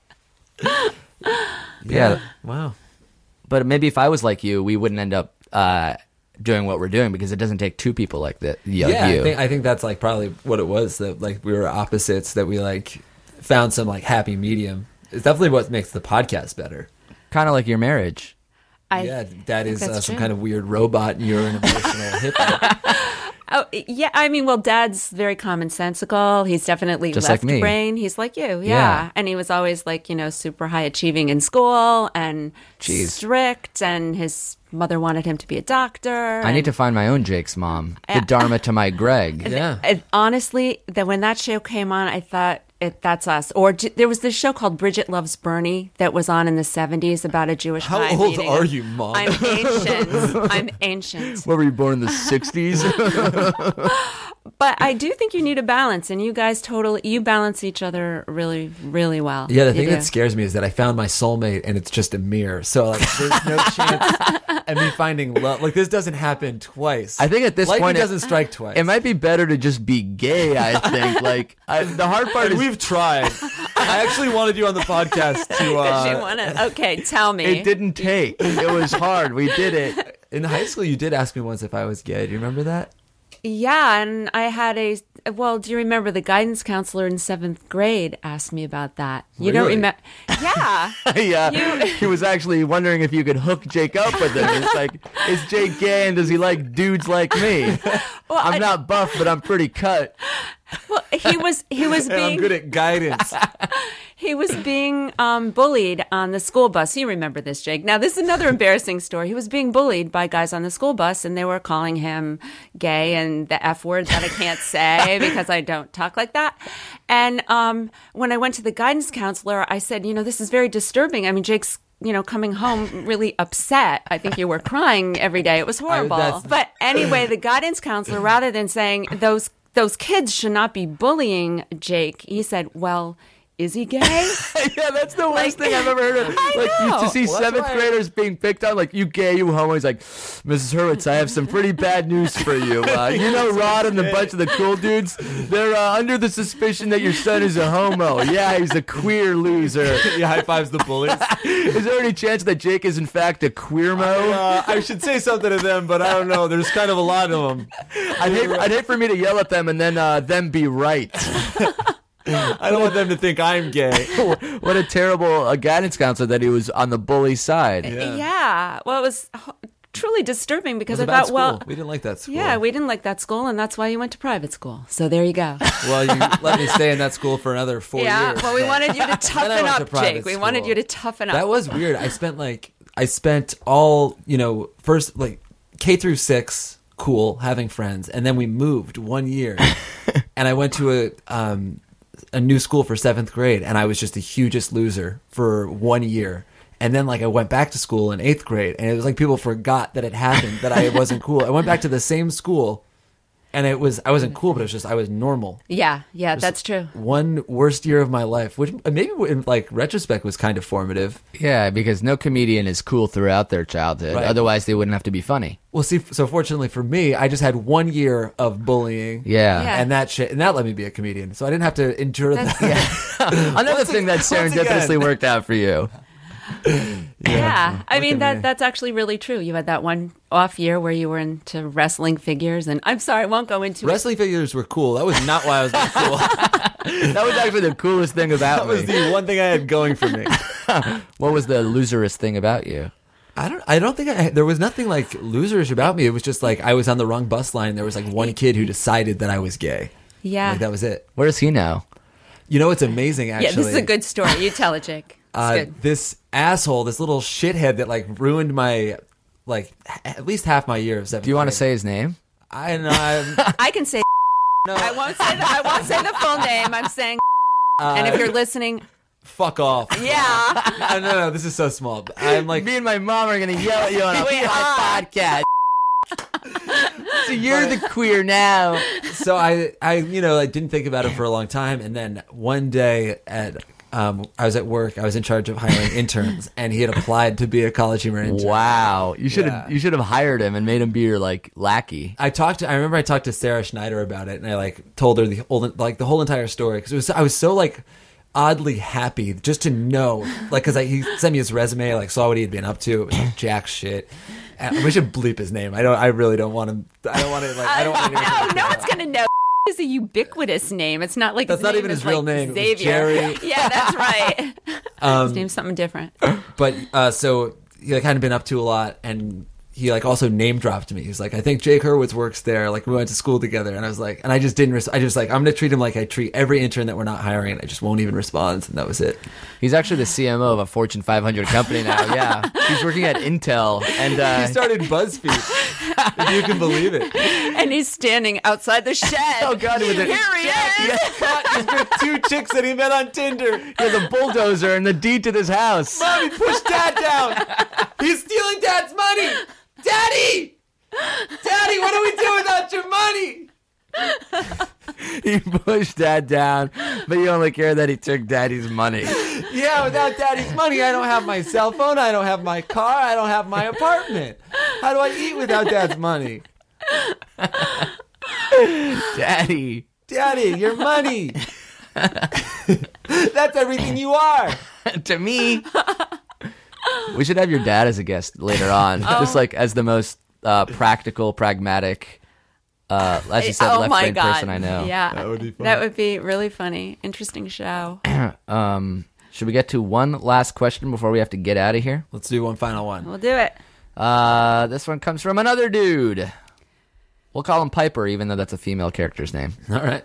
Yeah, Wow. but maybe if I was like you, we wouldn't end up uh, doing what we're doing because it doesn't take two people like that. Yeah, Yeah, you. I think I think that's like probably what it was. That like we were opposites. That we like found some like happy medium. It's definitely what makes the podcast better. Kind of like your marriage. I, yeah, that think is uh, that's some true. kind of weird robot, and you're an emotional hippie. Oh, yeah. I mean, well, Dad's very commonsensical. He's definitely Just like left me. brain. He's like you, yeah. Yeah. And he was always like, you know, super high achieving in school and Jeez. strict. And his mother wanted him to be a doctor. I need to find my own Jake's mom. The Dharma to my Greg. Yeah. And honestly, that when that show came on, I thought it, that's us. Or j- there was this show called Bridget Loves Bernie that was on in the seventies about a Jewish. How high old meeting. are you, Mom? I'm ancient. I'm ancient. What were you born in the sixties? But I do think you need a balance, and you guys totally you balance each other really, really well. Yeah, the You thing do. that scares me is that I found my soulmate and it's just a mirror. So like, there's no chance of me finding love. Like this doesn't happen twice. I think at this Lightning point it- doesn't strike twice. It might be better to just be gay, I think. Like, I, the hard part And is we've tried. I actually wanted you on the podcast to. She Uh, wanna, okay, tell me. it didn't take. It was hard. We did it. in high school, you did ask me once if I was gay. Do you remember that? Yeah, and I had a well. Do you remember the guidance counselor in seventh grade asked me about that? You don't Really? remember? Yeah. yeah, You- he was actually wondering if you could hook Jake up with him. It's like, is Jake gay and does he like dudes like me? Well, I'm I- not buff, but I'm pretty cut. Well, he was he was And I'm being good at guidance. he was being um, bullied on the school bus. You remember this, Jake? Now this is another embarrassing story. He was being bullied by guys on the school bus, and they were calling him gay and the F word that I can't say because I don't talk like that. And um, when I went to the guidance counselor, I said, you know, this is very disturbing. I mean, Jake's you know, coming home really upset. I think you were crying every day. It was horrible. that's- But anyway, the guidance counselor, rather than saying those those kids should not be bullying Jake, he said, well, is he gay? Yeah, that's the worst thing I've ever heard of. I Like, know. used to see Well, that's seventh why I- graders being picked on, like, you gay, you homo. He's like, Missus Hurwitz, I have some pretty bad news for you. Uh, you know Rod and the bunch of the cool dudes? They're uh, under the suspicion that your son is a homo. Yeah, he's a queer loser. He high fives the bullies. Is there any chance that Jake is, in fact, a queermo? Uh, I should say something to them, but I don't know. There's kind of a lot of them. I'd hate, I'd hate for me to yell at them and then uh, them be right. I don't want them to think I'm gay. What a terrible uh, guidance counselor that he was on the bully side. Yeah. Well, it was h- truly disturbing because It I was a bad thought, well, school. We didn't like that school. yeah, we didn't like that school, and that's why you went to private school. So there you go. Well, you let me stay in that school for another four yeah. years. Well, we wanted you to Then I toughen went to up, private Jake. We wanted school. you to toughen up. That was weird. I spent like I spent all you know first like K through six, cool, having friends, and then we moved one year, and I went to a um, a new school for seventh grade, and I was just the hugest loser for one year. And then like I went back to school in eighth grade, and it was like people forgot that it happened, that I wasn't cool. I went back to the same school, and it was I wasn't cool, but it was just I was normal. yeah, yeah, that's true. One worst year of my life, which maybe in like retrospect was kind of formative. Yeah, because no comedian is cool throughout their childhood. Right. Otherwise, they wouldn't have to be funny. Well, see, so fortunately for me, I just had one year of bullying. Yeah. Yeah. And that shit, and that let me be a comedian. So I didn't have to endure That's- that. Another thing that once again- serendipitously worked out for you. Yeah, I mean at that me. that's actually really true. You had that one off year where you were into wrestling figures, and I'm sorry, I won't go into it. Wrestling figures were cool. That was not why I was being cool. That was actually the coolest thing about That was me. the one thing I had going for me. What was the loserest thing about you? I don't. I don't think I. There was nothing like loserish about me. It was just like I was on the wrong bus line. There was like one kid who decided that I was gay. Yeah, Like that was it. Where is he now? You know, it's amazing. Actually, yeah. This is a good story. You tell it, Jake. It's uh, good. this asshole, this little shithead that like ruined my like h- at least half my year of seventh. Do you want to grade. say his name? I know. I'm, I can say. I won't say the. I won't say the full name. I'm saying. and if you're listening, fuck off. yeah. no, no, no. This is so small. I'm like, Me and my mom are going to yell at you on a We are. podcast. So you're the queer now. so I, I, you know, I didn't think about it for a long time, and then one day at, um, I was at work. I was in charge of hiring interns, and he had applied to be a college humor intern. Wow. You should have Yeah. you should have hired him and made him be your like lackey. I talked to. I remember I talked to Sarah Schneider about it, and I like told her the whole, like the whole entire story because it was. I was so like oddly happy just to know, like, because he sent me his resume, like saw what he had been up to. It was like jack shit. And we should bleep his name. I don't. I really don't want him. I don't want to. Like. I don't want to. No, no one's gonna know. It's a ubiquitous name. It's not like That's his not name even is his real like name. It was Xavier. Jerry. Yeah, that's right. Um, his name's something different. But uh, so he like kind of been up to a lot, and he like also name dropped me. He's like, I think Jake Hurwitz works there. Like we went to school together, and I was like, and I just didn't. Res- I just like I'm gonna treat him like I treat every intern that we're not hiring. And I just won't even respond, and that was it. He's actually the C M O of a Fortune five hundred company now. Yeah. He's working at Intel and uh He started BuzzFeed, if you can believe it. And he's standing outside the shed. Oh God, with it. Here he is. He's with two chicks that he met on Tinder. He has a bulldozer and the deed to this house. Mommy, push Dad down. He's stealing Dad's money. Daddy, Daddy, what do we do without your money? He pushed Dad down, but you only care that he took Daddy's money. Yeah, without Daddy's money, I don't have my cell phone. I don't have my car. I don't have my apartment. How do I eat without Dad's money? Daddy. Daddy, your money. That's everything you are. To me. We should have your dad as a guest later on. Just like as the most uh, practical, pragmatic Uh, as you said, oh left my brain God. person I know. Yeah, That would be fun. That would be really funny. Interesting show. Um, should we get to one last question before we have to get out of here? Let's do one final one. We'll do it. Uh, this one comes from another dude. We'll call him Piper, even though that's a female character's name. All right.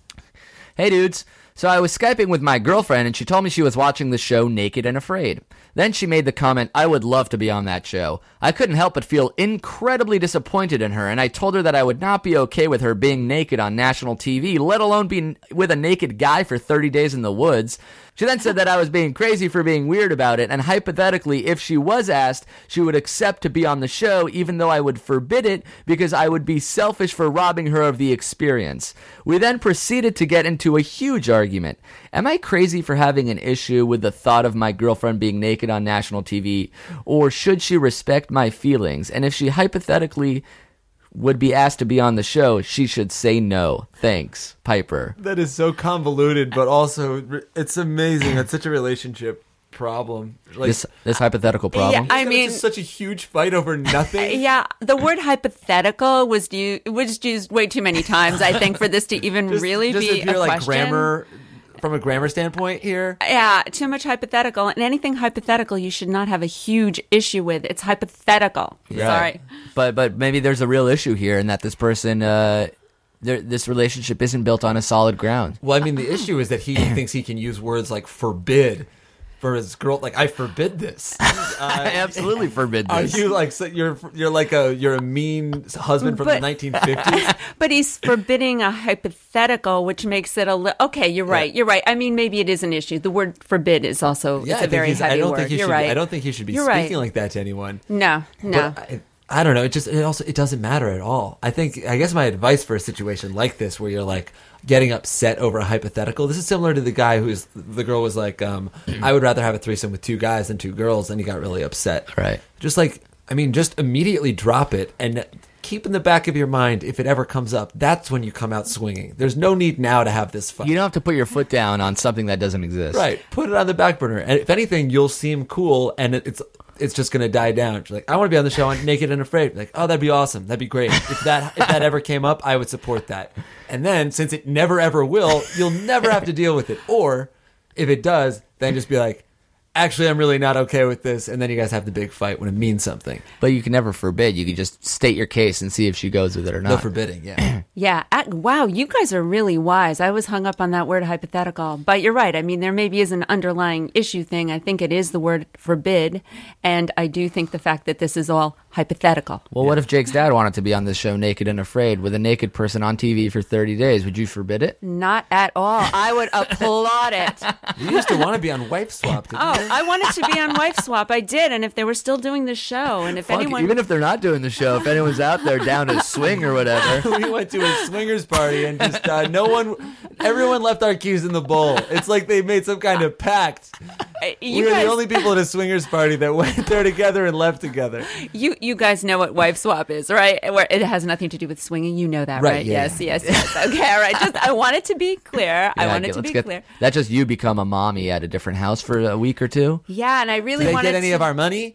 Hey, dudes. So I was Skyping with my girlfriend, and she told me she was watching the show Naked and Afraid. Then she made the comment, I would love to be on that show. I couldn't help but feel incredibly disappointed in her, and I told her that I would not be okay with her being naked on national T V, let alone being with a naked guy for thirty days in the woods. She then said that I was being crazy for being weird about it, and hypothetically, if she was asked, she would accept to be on the show, even though I would forbid it because I would be selfish for robbing her of the experience. We then proceeded to get into a huge argument. Am I crazy for having an issue with the thought of my girlfriend being naked on national T V, or should she respect my feelings? And if she hypothetically would be asked to be on the show, she should say no. Thanks, Piper. That is so convoluted, but also it's amazing. It's such a relationship problem. Like, This this hypothetical problem. Yeah, I it's mean- just such a huge fight over nothing. Yeah, the word hypothetical was used, was used way too many times, I think, for this to even Just- really just be if you're a like question. grammar, from a grammar standpoint here. Yeah, too much hypothetical. And anything hypothetical you should not have a huge issue with. It's hypothetical. Sorry. But but maybe there's a real issue here, in that this person, uh, there, this relationship isn't built on a solid ground. Well, I mean, the issue is that he thinks he can use words like forbid for his girl. Like, I forbid this. I absolutely forbid Are this. you like so you're you're like a you're a mean husband from the But- nineteen fifties? But he's forbidding a hypothetical, which makes it a li- okay. You're right. You're right. I mean, maybe it is an issue. The word "forbid" is also Yeah, it's I a think very he's- heavy I don't word. think he You're should. right. I don't think he should be You're speaking right. like that to anyone. No, no. But I, I don't know. It just it also it doesn't matter at all. I think I guess my advice for a situation like this, where you're like getting upset over a hypothetical, this is similar to the guy who's the girl was like, um, I would rather have a threesome with two guys than two girls, and he got really upset. Right. Just like I mean, just immediately drop it and keep in the back of your mind, if it ever comes up, that's when you come out swinging. There's no need now to have this fight. You don't have to put your foot down on something that doesn't exist. Right. Put it on the back burner. And if anything, you'll seem cool, and it, it's it's just going to die down. You're like, I want to be on the show on Naked and Afraid. Like, oh, that'd be awesome. That'd be great. If that if that ever came up, I would support that. And then, since it never ever will, you'll never have to deal with it. Or if it does, then just be like, actually, I'm really not okay with this. And then you guys have the big fight when it means something. But you can never forbid. You can just state your case and see if she goes with it or not. No forbidding, yeah. Yeah. At, wow, you guys are really wise. I was hung up on that word hypothetical. But you're right. I mean, there maybe is an underlying issue thing. I think it is the word forbid. And I do think the fact that this is all hypothetical. Well, what if Jake's dad wanted to be on this show Naked and Afraid with a naked person on T V for thirty days? Would you forbid it? Not at all. I would applaud it. You used to want to be on Wife Swap, didn't Oh, you? I wanted to be on Wife Swap. I did. And if they were still doing the show, and if Fuck, anyone. even if they're not doing the show, if anyone's out there down to swing or whatever. We went to a swingers party and just uh, no one, everyone left our keys in the bowl. It's like they made some kind of pact. Uh, We you were guys, the only people at a swingers party that went there together and left together. you, you guys know what Wife Swap is, right? Where it has nothing to do with swinging. You know that, Right, right? yeah, yes, yes, yes. Okay, all right. Just I wanted to be clear. I Yeah, wanted get- to let's be get- clear. That's just you become a mommy at a different house for a week or two. Yeah, and I really Did they wanted get any to, of our money?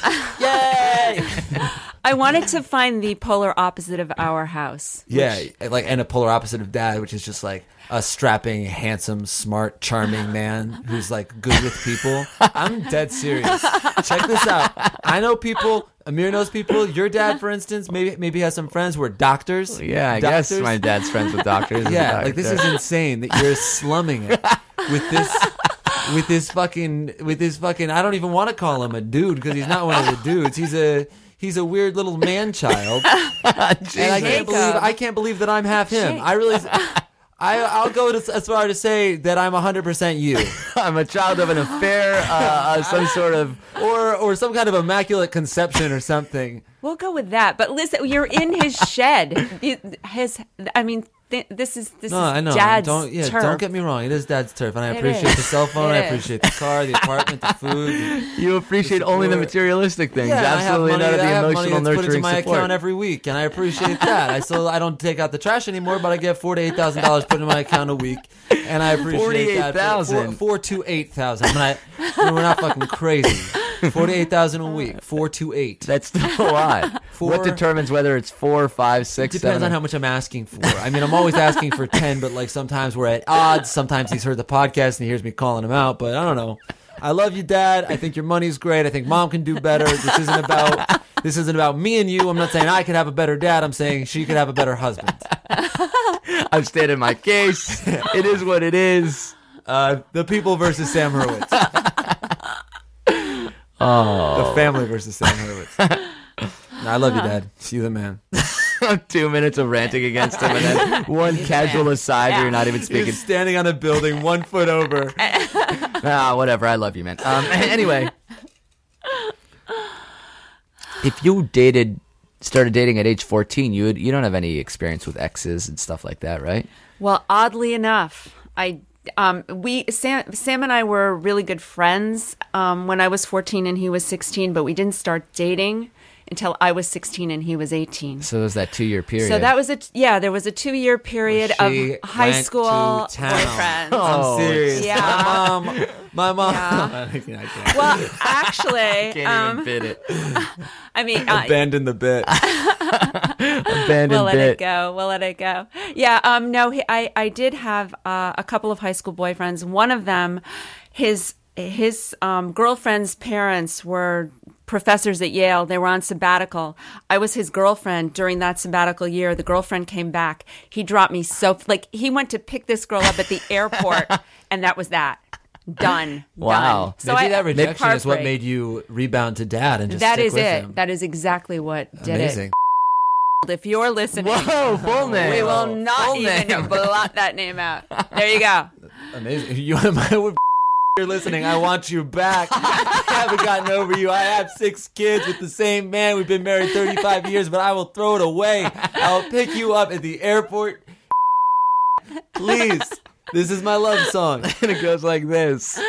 Yay! I wanted to find the polar opposite of our house. Yeah, like and a polar opposite of dad, which is just like a strapping, handsome, smart, charming man who's like good with people. I'm dead serious. Check this out. I know people. Amir knows people. Your dad, for instance, maybe maybe has some friends who are doctors. Yeah, I Doctors. guess my dad's friends with doctors. He's a Yeah, like this doctor. is insane that you're slumming it with this with this fucking with this fucking I don't even want to call him a dude because he's not one of the dudes. He's a he's a weird little man child. And I can't Jacob. believe I can't believe that I'm half him. I really I I'll go to, as far to say that I'm one hundred percent you. I'm a child of an affair, uh, uh, some sort of. Or or some kind of immaculate conception or something. We'll go with that. But listen, you're in his shed. His, I mean, th- this is this No, is I know. Dad's don't yeah, turf. don't get me wrong. It is dad's turf, and I It appreciate is. the cell phone. I It is. appreciate the car, the apartment, the food. You appreciate only the support. materialistic things, Yeah, absolutely I have money, none of I the have money emotional, that's put into nurturing my support. account every week, and I appreciate that. I still I don't take out the trash anymore, but I get forty eight thousand dollars put into my account a week, and I appreciate that. forty-eight thousand. Four, four to eight thousand. I mean, we're not fucking crazy. forty-eight thousand a week. Four to eight. That's still a lot. Four- What determines whether it's four, five, six, Depends seven? on how much I'm asking for. I mean, I'm always asking for ten, but like sometimes we're at odds. Sometimes he's heard the podcast and he hears me calling him out. But I don't know. I love you, Dad. I think your money's great. I think Mom can do better. This isn't about this isn't about me and you. I'm not saying I could have a better dad. I'm saying she could have a better husband. I've stated my case. It is what it is. Uh, the people versus Sam Hurwitz. Oh, The family versus Sam Hurwitz. No, I love you, Dad. You the man. two minutes of ranting against him, and then one casual aside where you're not even speaking. He's standing on a building one foot over. Ah, whatever. I love you, man. Um, anyway, if you dated, started dating at age fourteen, you would, you don't have any experience with exes and stuff like that, right? Well, oddly enough, I um we Sam Sam and I were really good friends um when I was fourteen and he was sixteen, but we didn't start dating until I was sixteen and he was eighteen. So it was that two year period. So that was a yeah, there was a two year period of She high went school to town. boyfriends. Oh, I'm serious. yeah. My mom. My mom. Yeah. I can't. Well, actually, Can't um, even fit it. I mean, uh, Abandon the bit. Abandoned we'll let bit. it go. We'll let it go. Yeah. Um. No. He, I. I did have uh, a couple of high school boyfriends. One of them, his his um, girlfriend's parents were professors at Yale. They were on sabbatical. I was his girlfriend during that sabbatical year. The girlfriend came back. He dropped me so like he went to pick this girl up at the airport, and that was that. Done. Wow. Done. So Maybe I, that rejection is what heartbreak. made you rebound to Dad and just That stick is with it. him. That is exactly what did Amazing. it. If you're listening, Whoa, full name. we will not Full even name. blot that name out. There you go. Amazing. You, if you're listening, I want you back. I haven't gotten over you. I have six kids with the same man. We've been married thirty-five years, but I will throw it away. I'll pick you up at the airport. Please. This is my love song. And it goes like this.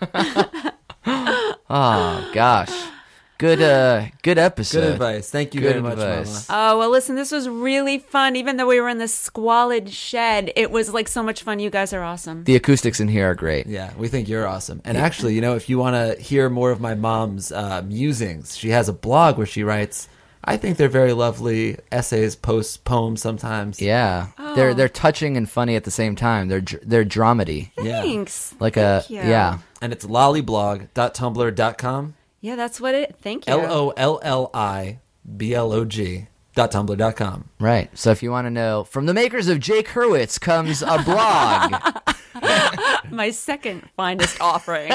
Oh gosh, good uh, good episode. Good advice. Thank you Good very much, advice. Mama. Oh, well, listen, this was really fun. Even though we were in the squalid shed, it was like so much fun. You guys are awesome. The acoustics in here are great. Yeah, we think you're awesome. And actually, you know, if you want to hear more of my mom's uh, musings, she has a blog where she writes, I think they're very lovely essays, posts, poems sometimes. Yeah, they're they're touching and funny at the same time. They're dr- they're dramedy, Yeah. Thanks. like a Thank you. yeah. And it's lollyblog dot tumblr dot com. Yeah, that's what it. Thank you. L O L L I B L O G dot tumblr dot com. Right. So if you want to know, from the makers of Jake Hurwitz comes a blog. My second finest offering.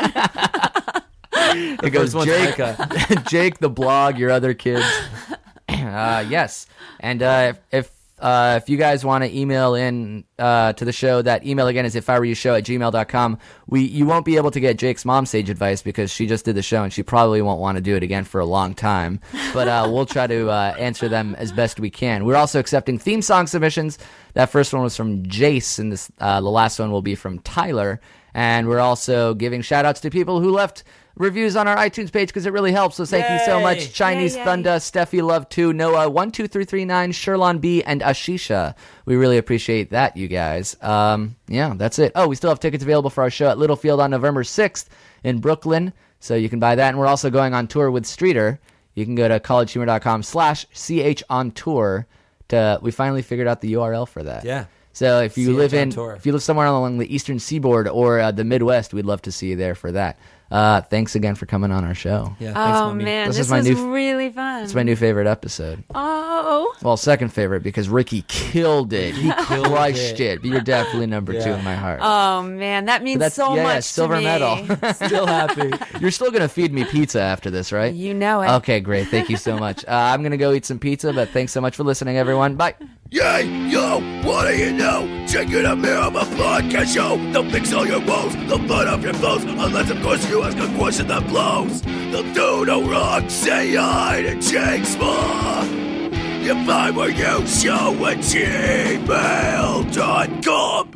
It goes first one's Jake, Micah. Jake the blog, your other kids. Uh, yes, and uh, if if, uh, if you guys want to email in uh, to the show, that email again is if I were you show at gmail dot com. We you won't be able to get Jake's mom sage advice because she just did the show and she probably won't want to do it again for a long time. But uh, we'll try to uh, answer them as best we can. We're also accepting theme song submissions. That first one was from Jace, and this uh, the last one will be from Tyler. And we're also giving shout outs to people who left reviews on our iTunes page because it really helps. So thank you so Yay. much. Chinese Yay, yay. Thunder, Steffi Love two, Noah one two three three nine, Sherlon B, and Ashisha. We really appreciate that, you guys. Um, yeah, that's it. Oh, we still have tickets available for our show at Littlefield on November sixth in Brooklyn. So you can buy that. And we're also going on tour with Streeter. You can go to collegehumor dot com slash ch on tour. To, we finally figured out the U R L for that. Yeah. So if you C H live on in, tour. if you live somewhere along the Eastern Seaboard or uh, the Midwest, we'd love to see you there for that. Uh, thanks again for coming on our show. Yeah, thanks, Oh, Mommy. man. This This, is my was new f- really fun. It's my new favorite episode. Oh. Well, second favorite because Ricky killed it. He crushed it. it. But you're definitely number two Yeah. in my heart. Oh, man. That means That's- so yeah, much silver to me. medal. Still happy. You're still going to feed me pizza after this, right? You know it. Okay, great. Thank you so much. Uh, I'm going to go eat some pizza, but thanks so much for listening, everyone. Bye. Yay, yo, what do you know? Check it out, man, I'm a podcast show. They'll fix all your woes, they'll burn up your foes, unless, of course, you ask a question that blows. They'll do no wrong, say hi to Jake Small. You find where you show at gmail dot com.